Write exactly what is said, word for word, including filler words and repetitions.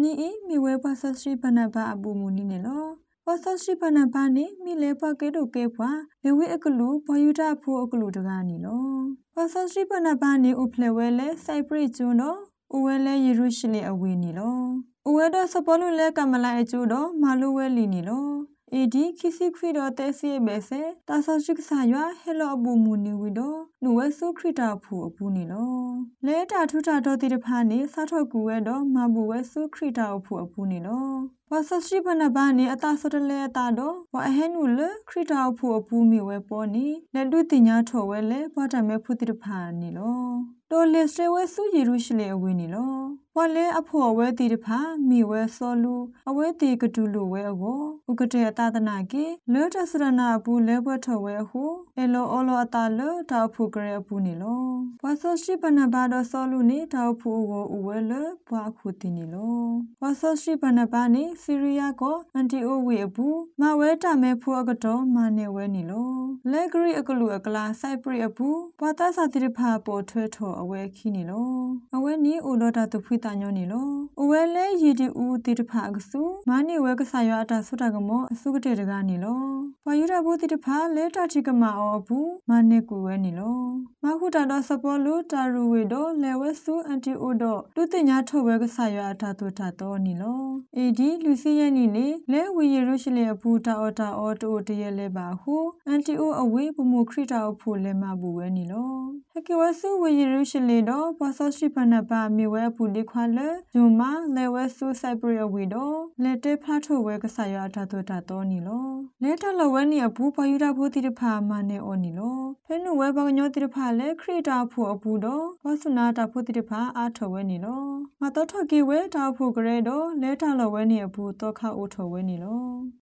နီအီမီဝဲပါဆရှိပနာပါအပူမူနီနေလောပါဆရှိပနာပါနေမီလဲပါကေတိုကေဖွာလေဝိအကလူဘယူတာဖိုအကလူတကားနီလောပါဆရှိပနာပါနေဥဖလေဝဲလဲစိုက်ပရိကျွန်းတော့ဥဝဲလဲယေရုရှလင်အဝေးနီလောဥဝဲတော့စပေါ်လူလဲကမလိုက်အကျိုးတော့မာလူဝဲလီနီလောအေဒီခီစီခရီတော်တဲစီပဲဆဲတာဆရှိကဆာရွာဟဲလောအပူမူနီဝီတော့နူဝဲဆုခရီတာဖူအပူနီလောလဲတာထူတာတော့တိတဖာနေစားထောက်ကူဝဲတော့မဘူဝဲဆုခရီတာအဖူအပူနီလောဝါဆရှိပနဘာနေအတာစတလဲအတာတော့ဝါအဟဲနူလခရီတာအဖူအပူမီဝဲပေါ်နီလက်တူတင်ညာထော်ဝဲလဲပေါ်တမဲဖူတိတဖာနီလောတိုလစ်စဝဲဆုယေရုရှလင်အဝင်းနီလောဝါလဲအဖို့အဝဲတိတဖာမိဝဲစောလူအဝဲတိကတူလူဝဲအဝဥကတဲ့အတာတနာကေလောတစရနာဘူးလဲဘွတ်ထော်ဝဲဟုအလောအလောအတာလောတာဖူကရဲအပူနီလောဝါဆရှိပနဘာတော့စောလူနေတာဖူကိုဥဝဲလဲဘွာခုတင်နီလောဝါဆရှိပနဘာနေဆီရီးယားကိုအန်တီအိုဝေအပူမဝဲတာမဲဖူအကတော့မနေဝဲနီလောလဲဂရီအကလူအကလာစိုက်ပရိအပူဘွာတာစာတိတဖာပေါ်ထွဲထော်အဝဲခီနီလောအဝဲနီအိုလောတာတဖွိတာညောနီလောအဝဲလဲရီတီဦးတိတဖာအကဆူမနီဝဲကဆာရွာအတာဆုတာကမောအစုကတဲ့တကားနီလောဘွာယူတာဘူးတိတဖာလဲတာတိကမာအောအပူမနေကူဝဲနီလောမခုတာတော့စပေါ်လူတာရူဝေတော့လဲဝဲဆူအန်တီအိုတော့တူတင်ညာထော်ဝဲကဆာရွာအတာတူတာတော့နီလောအေဒီလူစီရဲ့နီနေလဲဝီယေရုရှလင်အပူတာအော်တာအော်တိုတရဲလဲပါဟုအန်တီအိုအဝေးပမှုခရီတာအဖို့လဲမဘူးဝဲနီလောဟကေဝဆူဝီယေရုရှလင်တော့ပါဆရှိပနပါမီဝဲပူဒီခွာလဲဂျုံမာလဲဝဲဆူစိုက်ပရဝီတော့လဲတဲဖလာထိုဝဲကဆာရွာတာတူတာတော့နီလောလဲထလဝဲနီအပူပယူတာဖို့တိတဖာမနေအော်နီလောဖဲနုဝဲဘကညောတိတဖာလဲခရီတာဖို့အပူတော့ဝဆုနာတာဖို့တိတဖာအားထော်ဝဲနီလောမတော်ထကေဝဲတာဖို့ကရဲတော့လဲထလဝဲနီအပူတော့ခါအိုထော်ဝဲနီလော